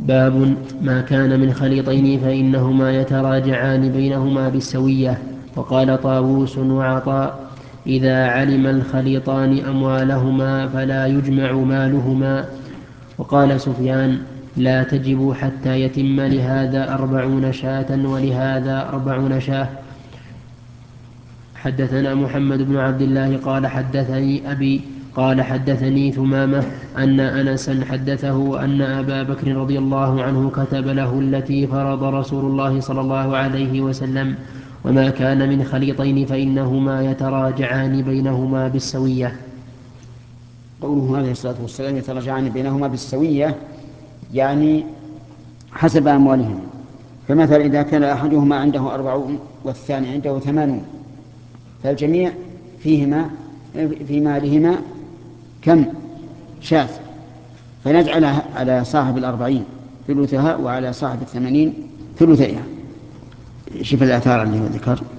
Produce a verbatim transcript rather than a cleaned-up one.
باب ما كان من خليطين فإنهما يتراجعان بينهما بالسوية. وقال طاووس وعطاء: إذا علم الخليطان أموالهما فلا يجمع مالهما. وقال سفيان: لا تجب حتى يتم لهذا أربعون شاة ولهذا أربعون شاة. حدثنا محمد بن عبد الله قال حدثني أبي قال حدثني ثمامة أن أنسا حدثه أن أبا بكر رضي الله عنه كتب له التي فرض رسول الله صلى الله عليه وسلم: وما كان من خليطين فإنهما يتراجعان بينهما بالسوية. قوله عليه الصلاة والسلام يتراجعان بينهما بالسوية يعني حسب أموالهما. فمثلا إذا كان أحدهما عنده أربعون والثاني عنده ثمانون فالجميع فيهما في مالهما كم؟ شاة. فنجعل على صاحب الأربعين ثلثها وعلى صاحب الثمانين ثلثيها. شوف الآثار اللي ذكر.